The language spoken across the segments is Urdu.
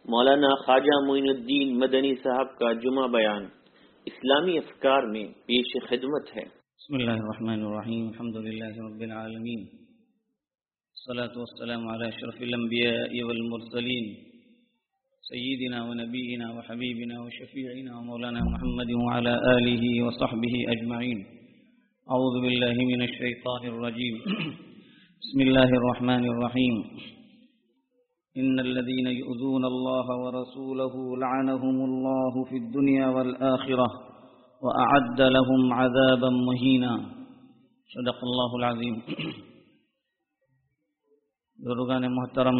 مولانا خواجہ معین الدین مدنی صاحب کا جمعہ بیان اسلامی افکار میں پیش خدمت ہے۔ بسم اللہ الرحمن الرحیم، الحمدللہ رب العالمین، الصلاة والسلام علی اشرف الانبیاء والمرسلین، سیدنا ونبینا وحبیبنا وشفیعنا ومولانا محمد وعلى آلہ وصحبہ اجمعین۔ اعوذ باللہ من الشیطان الرجیم، بسم اللہ الرحمن الرحیم۔ ان الذين يؤذون الله ورسوله لعنهم الله في الدنيا والآخرة وأعد لهم عذابا مهينا۔ صدق اللہ العظیم۔ بزرگان محترم،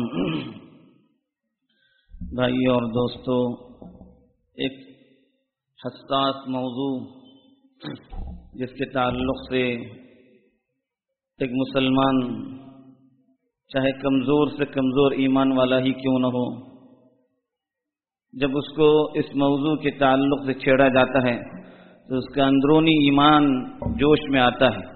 بھائی اور دوستو، ایک حساس موضوع جس کے تعلق سے ایک مسلمان چاہے کمزور سے کمزور ایمان والا ہی کیوں نہ ہو، جب اس کو اس موضوع کے تعلق سے چھیڑا جاتا ہے تو اس کا اندرونی ایمان جوش میں آتا ہے،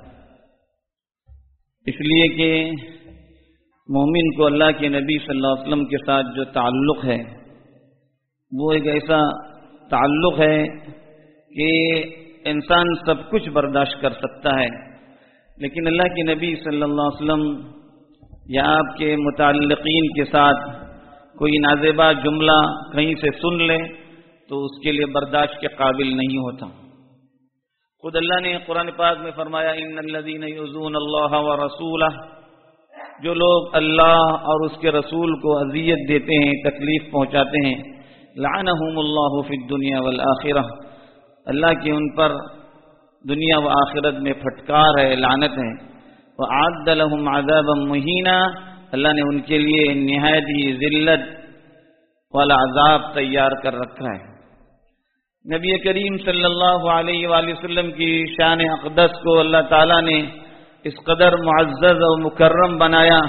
اس لیے کہ مومن کو اللہ کے نبی صلی اللہ علیہ وسلم کے ساتھ جو تعلق ہے وہ ایک ایسا تعلق ہے کہ انسان سب کچھ برداشت کر سکتا ہے، لیکن اللہ کے نبی صلی اللہ علیہ وسلم یا آپ کے متعلقین کے ساتھ کوئی نازیبا جملہ کہیں سے سن لے تو اس کے لیے برداشت کے قابل نہیں ہوتا۔ خود اللہ نے قرآن پاک میں فرمایا، ان الذین یؤذون اللہ ورسولہ، جو لوگ اللہ اور اس کے رسول کو اذیت دیتے ہیں، تکلیف پہنچاتے ہیں، لعنہم اللہ فی الدنیا والآخرہ، اللہ کی ان پر دنیا و آخرت میں پھٹکار ہے، لعنت ہے۔ وَأَعَدَّ لَهُمْ عَذَابًا مُهِينًا، اللہ نے ان کے لیے نہایت ہی ذلت والا عذاب تیار کر رکھا ہے۔ نبی کریم صلی اللہ علیہ وآلہ وسلم کی شان اقدس کو اللہ تعالیٰ نے اس قدر معزز و مکرم بنایا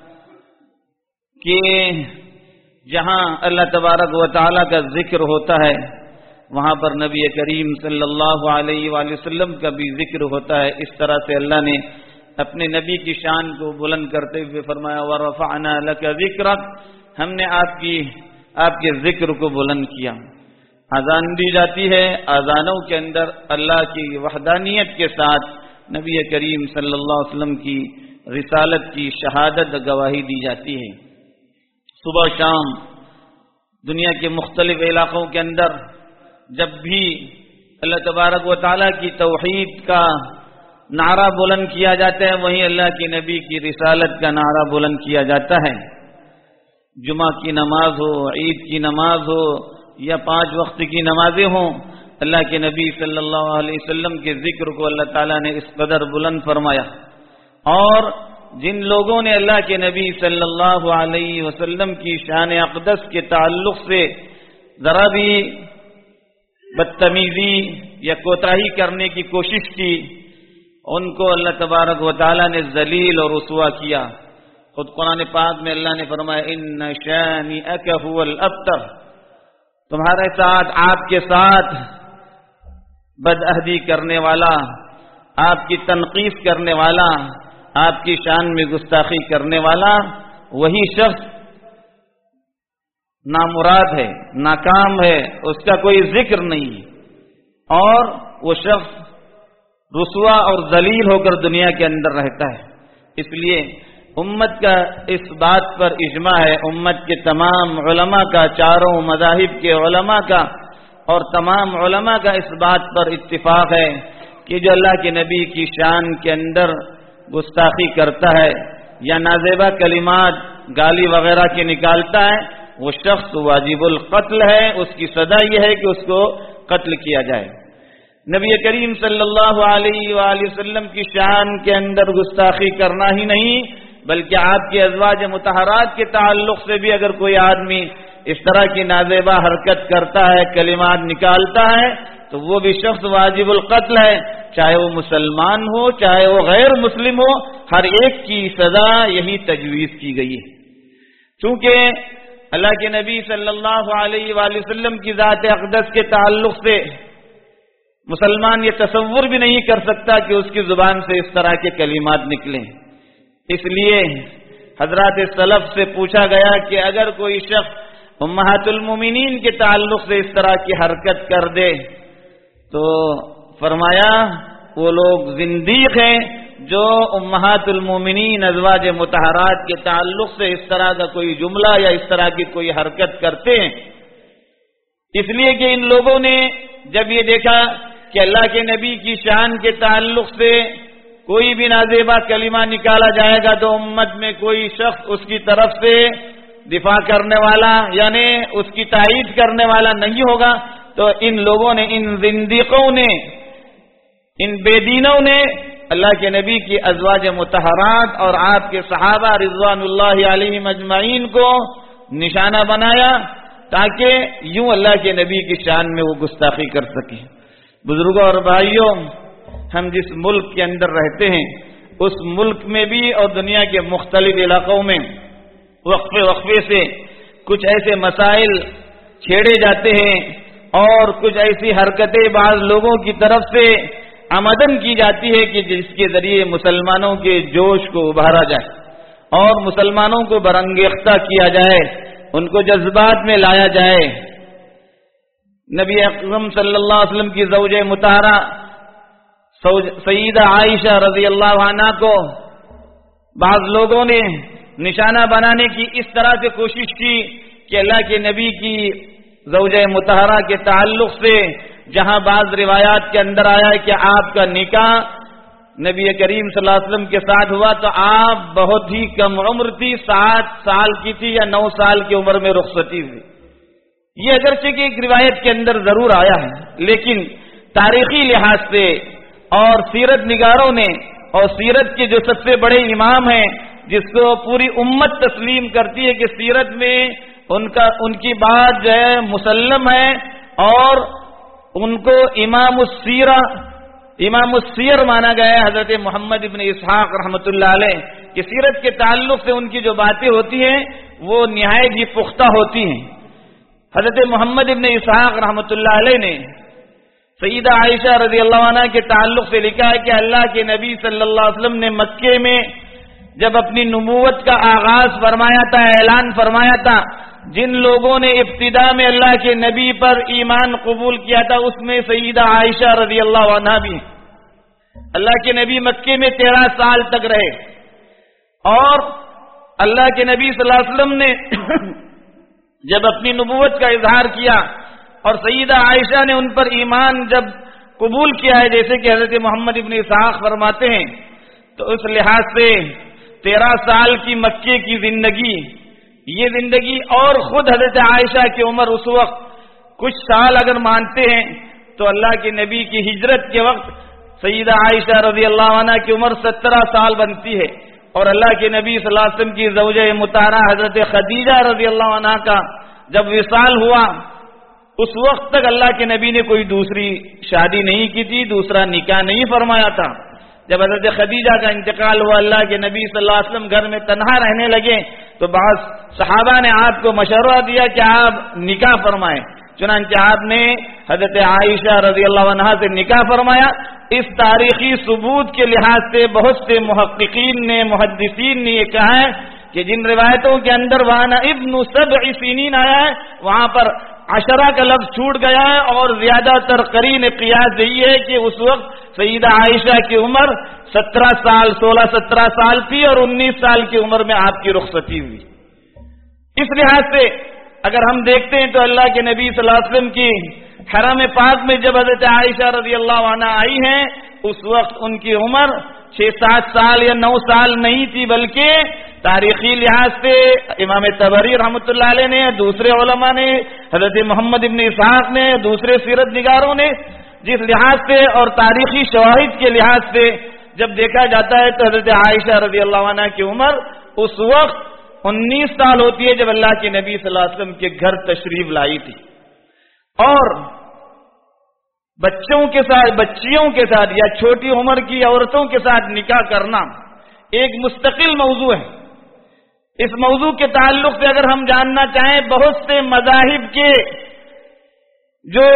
کہ جہاں اللہ تبارک و تعالیٰ کا ذکر ہوتا ہے وہاں پر نبی کریم صلی اللہ علیہ وآلہ وسلم کا بھی ذکر ہوتا ہے۔ اس طرح سے اللہ نے اپنے نبی کی شان کو بلند کرتے ہوئے فرمایا، وَرَفَعْنَا لَكَ ذِكْرَكَ، ہم نے آپ کے ذکر کو بلند کیا۔ اذان دی جاتی ہے، اذانوں کے اندر اللہ کی وحدانیت کے ساتھ نبی کریم صلی اللہ علیہ وسلم کی رسالت کی شہادت گواہی دی جاتی ہے۔ صبح شام دنیا کے مختلف علاقوں کے اندر جب بھی اللہ تبارک و تعالیٰ کی توحید کا نعرہ بلند کیا جاتا ہے، وہیں اللہ کے نبی کی رسالت کا نعرہ بلند کیا جاتا ہے۔ جمعہ کی نماز ہو، عید کی نماز ہو یا 5 وقت کی نمازیں ہوں، اللہ کے نبی صلی اللہ علیہ وسلم کے ذکر کو اللہ تعالیٰ نے اس قدر بلند فرمایا، اور جن لوگوں نے اللہ کے نبی صلی اللہ علیہ وسلم کی شان اقدس کے تعلق سے ذرا بھی بدتمیزی یا کوتاہی کرنے کی کوشش کی، ان کو اللہ تبارک و تعالیٰ نے ذلیل اور رسوا کیا۔ خود قرآن پاک میں اللہ نے فرمایا، ان شانئک هو الابتر، تمہارے ساتھ، آپ کے ساتھ بدعہدی کرنے والا، آپ کی تنقیص کرنے والا، آپ کی شان میں گستاخی کرنے والا وہی شخص نامراد ہے، ناکام ہے، اس کا کوئی ذکر نہیں، اور وہ شخص رسوا اور ذلیل ہو کر دنیا کے اندر رہتا ہے۔ اس لیے امت کا اس بات پر اجماع ہے، امت کے تمام علماء کا، چاروں مذاہب کے علماء کا اور تمام علماء کا اس بات پر اتفاق ہے کہ جو اللہ کے نبی کی شان کے اندر گستاخی کرتا ہے یا نازیبا کلمات گالی وغیرہ کے نکالتا ہے، وہ شخص واجب القتل ہے، اس کی سزا یہ ہے کہ اس کو قتل کیا جائے۔ نبی کریم صلی اللہ علیہ وآلہ وسلم کی شان کے اندر گستاخی کرنا ہی نہیں بلکہ آپ کے ازواج مطہرات کے تعلق سے بھی اگر کوئی آدمی اس طرح کی نازیبا حرکت کرتا ہے، کلمات نکالتا ہے، تو وہ بھی شخص واجب القتل ہے، چاہے وہ مسلمان ہو چاہے وہ غیر مسلم ہو، ہر ایک کی سزا یہی تجویز کی گئی ہے۔ چونکہ اللہ کے نبی صلی اللہ علیہ وآلہ وسلم کی ذات اقدس کے تعلق سے مسلمان یہ تصور بھی نہیں کر سکتا کہ اس کی زبان سے اس طرح کے کلمات نکلیں۔ اس لیے حضرات سلف سے پوچھا گیا کہ اگر کوئی شخص امہات المومنین کے تعلق سے اس طرح کی حرکت کر دے تو فرمایا وہ لوگ زندیق ہیں جو امہات المومنین ازواج مطہرات کے تعلق سے اس طرح کا کوئی جملہ یا اس طرح کی کوئی حرکت کرتے ہیں. اس لیے کہ ان لوگوں نے جب یہ دیکھا کہ اللہ کے نبی کی شان کے تعلق سے کوئی بھی نازیبا کلمہ نکالا جائے گا تو امت میں کوئی شخص اس کی طرف سے دفاع کرنے والا یعنی اس کی تائید کرنے والا نہیں ہوگا، تو ان لوگوں نے، ان زندیقوں نے، ان بے دینوں نے اللہ کے نبی کی ازواج مطہرات اور آپ کے صحابہ رضوان اللہ علیہم اجمعین کو نشانہ بنایا تاکہ یوں اللہ کے نبی کی شان میں وہ گستاخی کر سکیں. بزرگوں اور بھائیوں، ہم جس ملک کے اندر رہتے ہیں اس ملک میں بھی اور دنیا کے مختلف علاقوں میں وقفے وقفے سے کچھ ایسے مسائل چھیڑے جاتے ہیں اور کچھ ایسی حرکتیں بعض لوگوں کی طرف سے آمدن کی جاتی ہے کہ جس کے ذریعے مسلمانوں کے جوش کو ابھارا جائے اور مسلمانوں کو برانگیختہ کیا جائے، ان کو جذبات میں لایا جائے. نبی اکرم صلی اللہ علیہ وسلم کی زوجہ مطہرہ سیدہ عائشہ رضی اللہ عنہا کو بعض لوگوں نے نشانہ بنانے کی اس طرح سے کوشش کی کہ اللہ کے نبی کی زوجہ مطہرہ کے تعلق سے جہاں بعض روایات کے اندر آیا ہے کہ آپ کا نکاح نبی کریم صلی اللہ علیہ وسلم کے ساتھ ہوا تو آپ بہت ہی کم عمر تھی، 7 سال کی تھی یا 9 سال کی عمر میں رخصتی ہوئی. یہ اگرچہ کہ ایک روایت کے اندر ضرور آیا ہے لیکن تاریخی لحاظ سے اور سیرت نگاروں نے اور سیرت کے جو سب سے بڑے امام ہیں جس کو پوری امت تسلیم کرتی ہے کہ سیرت میں ان کی بات جو ہے مسلم ہے اور ان کو امام السیر مانا گیا ہے. حضرت محمد ابن اسحاق رحمۃ اللہ علیہ کہ سیرت کے تعلق سے ان کی جو باتیں ہوتی ہیں وہ نہایت ہی پختہ ہوتی ہیں. حضرت محمد ابن اسحاق رحمۃ اللہ علیہ نے سیدہ عائشہ رضی اللہ عنہ کے تعلق سے لکھا ہے کہ اللہ کے نبی صلی اللہ علیہ وسلم نے مکے میں جب اپنی نبوت کا آغاز فرمایا تھا، اعلان فرمایا تھا، جن لوگوں نے ابتدا میں اللہ کے نبی پر ایمان قبول کیا تھا اس میں سیدہ عائشہ رضی اللہ عنہ بھی. اللہ کے نبی مکے میں 13 سال تک رہے اور اللہ کے نبی صلی اللہ علیہ وسلم نے جب اپنی نبوت کا اظہار کیا اور سیدہ عائشہ نے ان پر ایمان جب قبول کیا ہے جیسے کہ حضرت محمد ابن اسحاق فرماتے ہیں، تو اس لحاظ سے 13 سال کی مکے کی زندگی، یہ زندگی اور خود حضرت عائشہ کی عمر اس وقت کچھ سال اگر مانتے ہیں تو اللہ کے نبی کی ہجرت کے وقت سیدہ عائشہ رضی اللہ عنہ کی عمر 17 سال بنتی ہے اور اللہ کے نبی صلی اللہ علیہ وسلم کی زوجہ مطہرہ حضرت خدیجہ رضی اللہ عنہ کا جب وصال ہوا اس وقت تک اللہ کے نبی نے کوئی دوسری شادی نہیں کی تھی، دوسرا نکاح نہیں فرمایا تھا. جب حضرت خدیجہ کا انتقال ہوا اللہ کے نبی صلی اللہ علیہ وسلم گھر میں تنہا رہنے لگے تو بعض صحابہ نے آپ کو مشورہ دیا کہ آپ نکاح فرمائیں. چنانچہ آپ نے حضرت عائشہ رضی اللہ عنہا سے نکاح فرمایا. اس تاریخی ثبوت کے لحاظ سے بہت سے محققین نے، محدثین نے یہ کہا ہے کہ جن روایتوں کے اندر وانا ابن 7 سنین آیا ہے وہاں پر 10 کا لفظ چھوٹ گیا ہے اور زیادہ تر قرین قیاس یہی ہے کہ اس وقت سیدہ عائشہ کی عمر 17 سال 16-17 سال تھی اور 19 سال کی عمر میں آپ کی رخصتی ہوئی. اس لحاظ سے اگر ہم دیکھتے ہیں تو اللہ کے نبی صلی اللہ علیہ وسلم کی حرم پاک میں جب حضرت عائشہ رضی اللہ عنہ آئی ہیں اس وقت ان کی عمر 6-7 سال یا 9 سال نہیں تھی، بلکہ تاریخی لحاظ سے امام طبری رحمۃ اللہ علیہ نے، دوسرے علماء نے، حضرت محمد ابن اسحاق نے، دوسرے سیرت نگاروں نے جس لحاظ سے اور تاریخی شواہد کے لحاظ سے جب دیکھا جاتا ہے تو حضرت عائشہ رضی اللہ عنہ کی عمر اس وقت 19 سال ہوتی ہے جب اللہ کے نبی صلی اللہ علیہ وسلم کے گھر تشریف لائی تھی. اور بچیوں کے ساتھ یا چھوٹی عمر کی عورتوں کے ساتھ نکاح کرنا ایک مستقل موضوع ہے. اس موضوع کے تعلق سے اگر ہم جاننا چاہیں بہت سے مذاہب کے جو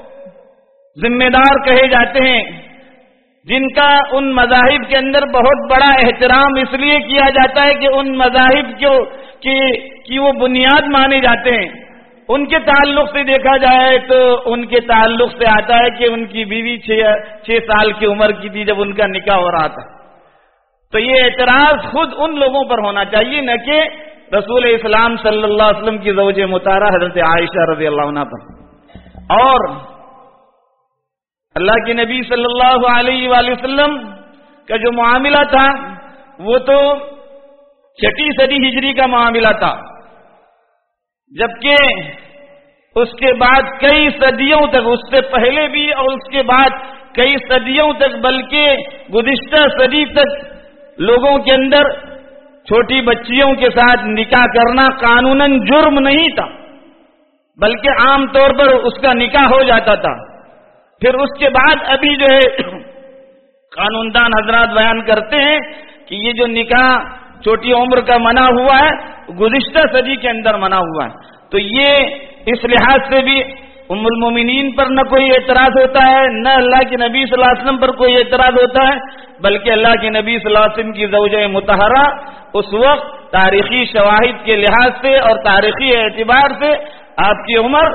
ذمہ دار کہے جاتے ہیں جن کا ان مذاہب کے اندر بہت بڑا احترام اس لیے کیا جاتا ہے کہ ان مذاہب کی وہ بنیاد مانے جاتے ہیں ان کے تعلق سے دیکھا جائے تو ان کے تعلق سے آتا ہے کہ ان کی بیوی 6 سال کی عمر کی تھی جب ان کا نکاح ہو رہا تھا. تو یہ اعتراض خود ان لوگوں پر ہونا چاہیے، نہ کہ رسول اسلام صلی اللہ علیہ وسلم کی زوج مطہرہ حضرت عائشہ رضی اللہ عنہ پر. اور اللہ کے نبی صلی اللہ علیہ وآلہ وسلم کا جو معاملہ تھا وہ تو 6 صدی ہجری کا معاملہ تھا، جبکہ اس کے بعد کئی صدیوں تک، اس سے پہلے بھی اور اس کے بعد کئی صدیوں تک، بلکہ گزشتہ صدی تک لوگوں کے اندر چھوٹی بچیوں کے ساتھ نکاح کرنا قانوناً جرم نہیں تھا، بلکہ عام طور پر اس کا نکاح ہو جاتا تھا. پھر اس کے بعد ابھی جو ہے قانون دان حضرات بیان کرتے ہیں کہ یہ جو نکاح چھوٹی عمر کا منع ہوا ہے گزشتہ صدی کے اندر منع ہوا ہے. تو یہ اس لحاظ سے بھی ام المومنین پر نہ کوئی اعتراض ہوتا ہے، نہ اللہ کے نبی صلی اللہ علیہ وسلم پر کوئی اعتراض ہوتا ہے، بلکہ اللہ کے نبی صلی اللہ علیہ وسلم کی زوجہ مطہرہ اس وقت تاریخی شواہد کے لحاظ سے اور تاریخی اعتبار سے آپ کی عمر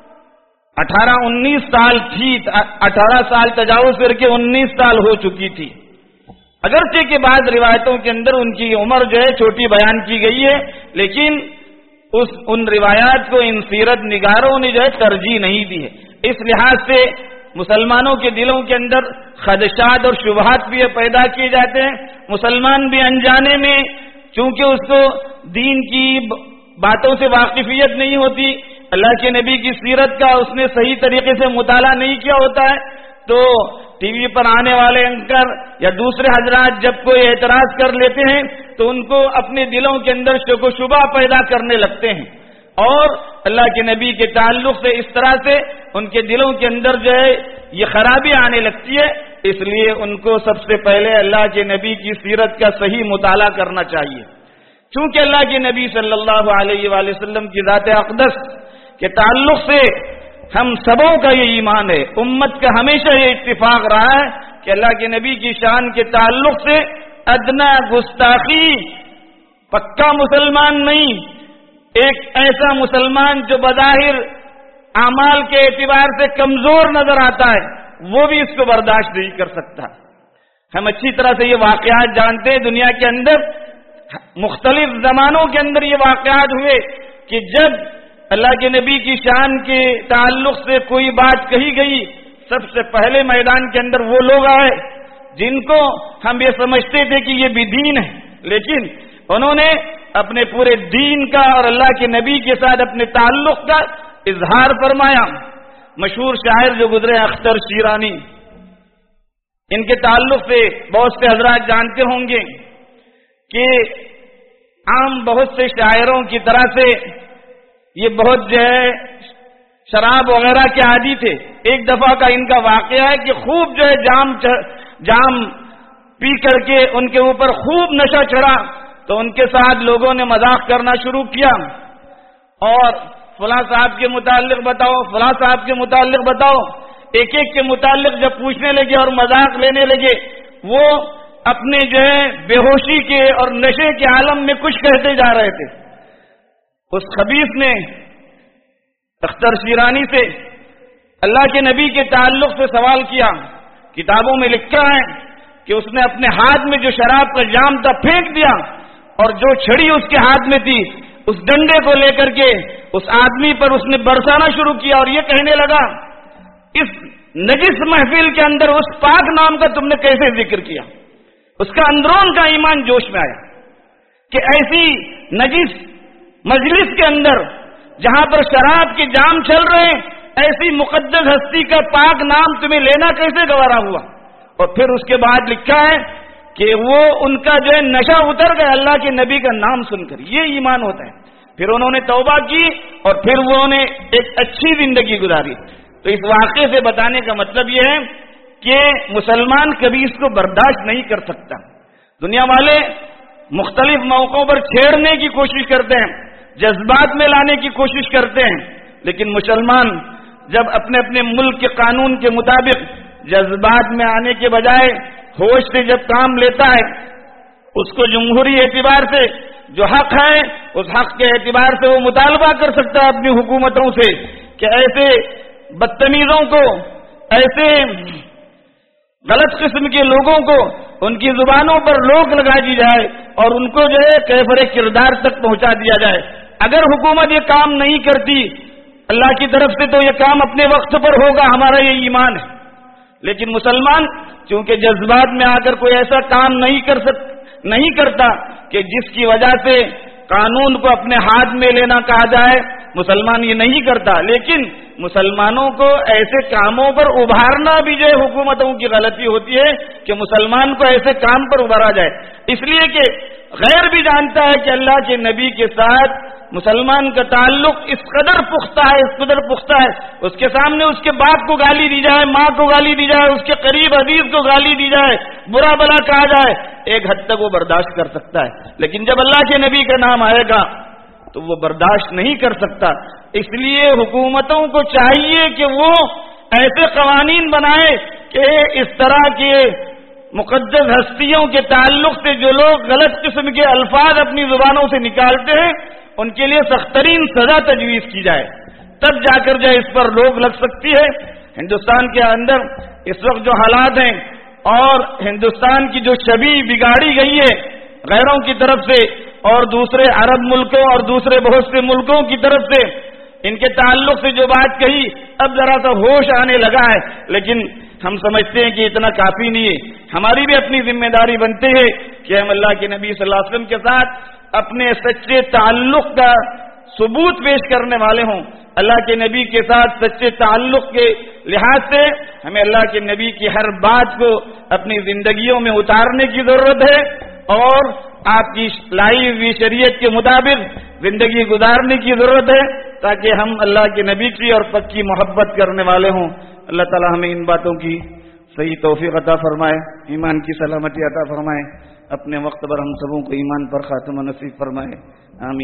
18-19 سال تھی. 18 سال تجاوز کر کے 19 سال ہو چکی تھی. اگرچہ کے بعد روایتوں کے اندر ان کی عمر جو ہے چھوٹی بیان کی گئی ہے، لیکن ان روایات کو ان سیرت نگاروں نے جو ہے ترجیح نہیں دی ہے. اس لحاظ سے مسلمانوں کے دلوں کے اندر خدشات اور شبہات بھی پیدا کیے جاتے ہیں. مسلمان بھی انجانے میں، چونکہ اس کو دین کی باتوں سے واقفیت نہیں ہوتی، اللہ کے نبی کی سیرت کا اس نے صحیح طریقے سے مطالعہ نہیں کیا ہوتا ہے، تو ٹی وی پر آنے والے اینکر یا دوسرے حضرات جب کوئی اعتراض کر لیتے ہیں تو ان کو اپنے دلوں کے اندر شک و شبہ پیدا کرنے لگتے ہیں، اور اللہ کے نبی کے تعلق سے اس طرح سے ان کے دلوں کے اندر جو ہے یہ خرابی آنے لگتی ہے. اس لیے ان کو سب سے پہلے اللہ کے نبی کی سیرت کا صحیح مطالعہ کرنا چاہیے. چونکہ اللہ کے نبی صلی اللہ علیہ وآلہ وسلم کی ذات اقدس کے تعلق سے ہم سبوں کا یہ ایمان ہے، امت کا ہمیشہ یہ اتفاق رہا ہے کہ اللہ کے نبی کی شان کے تعلق سے ادنا گستاخی پکا مسلمان نہیں، ایک ایسا مسلمان جو بظاہر اعمال کے اعتبار سے کمزور نظر آتا ہے وہ بھی اس کو برداشت نہیں کر سکتا. ہم اچھی طرح سے یہ واقعات جانتے ہیں، دنیا کے اندر مختلف زمانوں کے اندر یہ واقعات ہوئے کہ جب اللہ کے نبی کی شان کے تعلق سے کوئی بات کہی گئی، سب سے پہلے میدان کے اندر وہ لوگ آئے جن کو ہم یہ سمجھتے تھے کہ یہ بھی دین ہے، لیکن انہوں نے اپنے پورے دین کا اور اللہ کے نبی کے ساتھ اپنے تعلق کا اظہار فرمایا. مشہور شاعر جو گزرے اختر شیرانی، ان کے تعلق سے بہت سے حضرات جانتے ہوں گے کہ عام بہت سے شاعروں کی طرح سے یہ بہت جو ہے شراب وغیرہ کے عادی تھے. ایک دفعہ کا ان کا واقعہ ہے کہ خوب جو ہے جام پی کر کے ان کے اوپر خوب نشہ چڑھا، تو ان کے ساتھ لوگوں نے مذاق کرنا شروع کیا اور فلاں صاحب کے متعلق بتاؤ، فلاں صاحب کے متعلق بتاؤ. ایک ایک کے متعلق جب پوچھنے لگے اور مذاق لینے لگے، وہ اپنے جو ہے بے ہوشی کے اور نشے کے عالم میں کچھ کہتے جا رہے تھے. اس خبیث نے اختر شیرانی سے اللہ کے نبی کے تعلق سے سوال کیا. کتابوں میں لکھا ہے کہ اس نے اپنے ہاتھ میں جو شراب کا جام تھا پھینک دیا، اور جو چھڑی اس کے ہاتھ میں تھی اس ڈنڈے کو لے کر کے اس آدمی پر اس نے برسانا شروع کیا، اور یہ کہنے لگا اس نجس محفل کے اندر اس پاک نام کا تم نے کیسے ذکر کیا. اس کا اندرون کا ایمان جوش میں آیا کہ ایسی نجس مجلس کے اندر جہاں پر شراب کے جام چل رہے ہیں، ایسی مقدس ہستی کا پاک نام تمہیں لینا کیسے گوارا ہوا. اور پھر اس کے بعد لکھا ہے کہ وہ ان کا جو ہے نشہ اتر گیا اللہ کے نبی کا نام سن کر. یہ ایمان ہوتا ہے. پھر انہوں نے توبہ کی اور پھر وہ نے ایک اچھی زندگی گزاری. تو اس واقعے سے بتانے کا مطلب یہ ہے کہ مسلمان کبھی اس کو برداشت نہیں کر سکتا. دنیا والے مختلف موقعوں پر چھیڑنے کی کوشش کرتے ہیں، جذبات میں لانے کی کوشش کرتے ہیں، لیکن مسلمان جب اپنے اپنے ملک کے قانون کے مطابق جذبات میں آنے کے بجائے ہوش سے جب کام لیتا ہے، اس کو جمہوری اعتبار سے جو حق ہے اس حق کے اعتبار سے وہ مطالبہ کر سکتا ہے اپنی حکومتوں سے کہ ایسے بدتمیزوں کو، ایسے غلط قسم کے لوگوں کو ان کی زبانوں پر روک لگا دی جائے اور ان کو جو ہے کیفر کردار تک پہنچا دیا جائے۔ اگر حکومت یہ کام نہیں کرتی اللہ کی طرف سے تو یہ کام اپنے وقت پر ہوگا، ہمارا یہ ایمان ہے۔ لیکن مسلمان چونکہ جذبات میں آ کر کوئی ایسا کام نہیں کرتا کہ جس کی وجہ سے قانون کو اپنے ہاتھ میں لینا کہا جائے، مسلمان یہ نہیں کرتا۔ لیکن مسلمانوں کو ایسے کاموں پر ابھارنا بھی جو حکومتوں کی غلطی ہوتی ہے کہ مسلمان کو ایسے کام پر ابھارا جائے، اس لیے کہ غیر بھی جانتا ہے کہ اللہ کے نبی کے ساتھ مسلمان کا تعلق اس قدر پختہ ہے، اس کے سامنے اس کے باپ کو گالی دی جائے، ماں کو گالی دی جائے، اس کے قریب عزیز کو گالی دی جائے، برا بلا کہا جائے، ایک حد تک وہ برداشت کر سکتا ہے۔ لیکن جب اللہ کے نبی کا نام آئے گا تو وہ برداشت نہیں کر سکتا۔ اس لیے حکومتوں کو چاہیے کہ وہ ایسے قوانین بنائے کہ اس طرح کے مقدس ہستیوں کے تعلق سے جو لوگ غلط قسم کے الفاظ اپنی زبانوں سے نکالتے ہیں ان کے لیے سخت ترین سزا تجویز کی جائے، تب جا کر جو اس پر روک لگ سکتی ہے۔ ہندوستان کے اندر اس وقت جو حالات ہیں اور ہندوستان کی جو شبیہ بگاڑی گئی ہے غیروں کی طرف سے اور دوسرے عرب ملکوں اور دوسرے بہت سے ملکوں کی طرف سے، ان کے تعلق سے جو بات کہی اب ذرا سا ہوش آنے لگا ہے، لیکن ہم سمجھتے ہیں کہ اتنا کافی نہیں ہے۔ ہماری بھی اپنی ذمہ داری بنتی ہے کہ ہم اللہ کے نبی صلی اللہ علیہ وسلم کے ساتھ اپنے سچے تعلق کا ثبوت پیش کرنے والے ہوں۔ اللہ کے نبی کے ساتھ سچے تعلق کے لحاظ سے ہمیں اللہ کے نبی کی ہر بات کو اپنی زندگیوں میں اتارنے کی ضرورت ہے اور آپ کی لائی ہوئی شریعت کے مطابق زندگی گزارنے کی ضرورت ہے تاکہ ہم اللہ کے نبی کی اور پکی محبت کرنے والے ہوں۔ اللہ تعالی ہمیں ان باتوں کی صحیح توفیق عطا فرمائے، ایمان کی سلامتی عطا فرمائے، اپنے وقت پر ہم سبوں کو ایمان پر خاتمہ نصیب فرمائے، آمین۔